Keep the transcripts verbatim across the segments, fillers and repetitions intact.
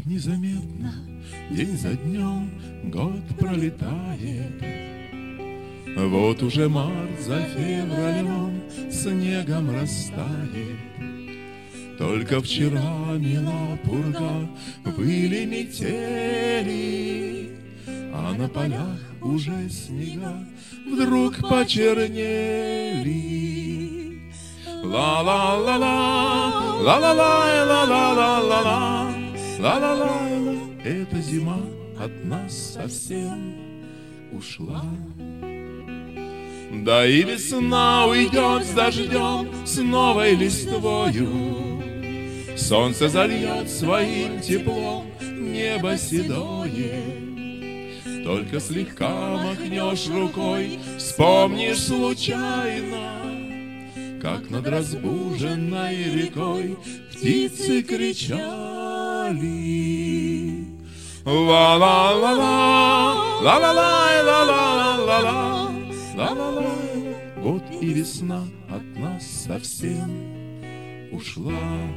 Как незаметно день за днем год пролетает. Вот уже март за февралем снегом растает. Только вчера мела пурга, были метели, а на полях уже снега вдруг почернели. Ла-ла-ла-ла, ла-ла-ла-ла-ла-ла-ла, ла-ла-ла-ла, эта зима от нас совсем ушла. Да и весна уйдет с дождем, с новой листвою. Солнце зальет своим теплом небо седое. Только слегка махнешь рукой, вспомнишь случайно, как над разбуженной рекой птицы кричали. Ла-ла-ла-ла, ла-ла-ла-ла-ла-ла-ла, ла-ла-ла. Вот и весна от нас совсем ушла.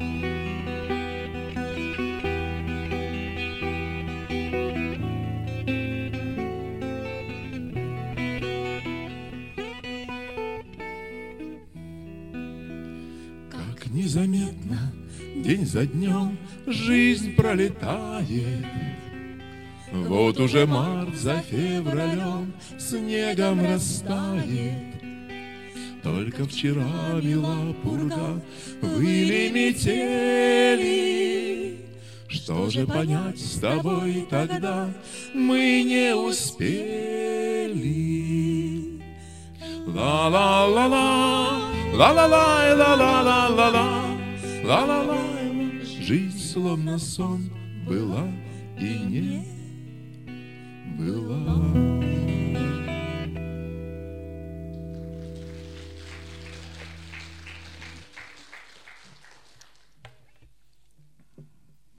Как незаметно день за днем жизнь пролетает. Вот уже март за февралем снегом растает. Только вчера мела пурга, выли метели. Что же понять с тобой тогда мы не успели. Ла-ла-ла-ла, ла-ла-ла-ла-ла-ла-ла, ла-ла-ла. Жизнь словно сон была и не была.